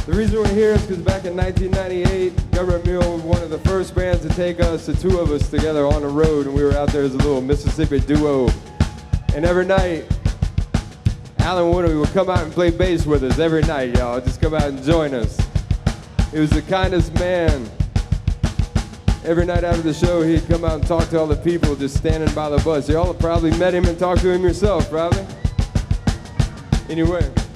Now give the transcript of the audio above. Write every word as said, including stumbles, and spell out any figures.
The reason we're here is because back in nineteen ninety-eight, Government Mule was one of the first bands to take us, the two of us together on the road, and we were out there as a little Mississippi duo. And every night, Alan Woodley would come out and play bass with us every night, y'all. Just come out and join us. He was the kindest man. Every night after the show, he'd come out and talk to all the people just standing by the bus. Y'all have probably met him and talked to him yourself, probably. Anyway.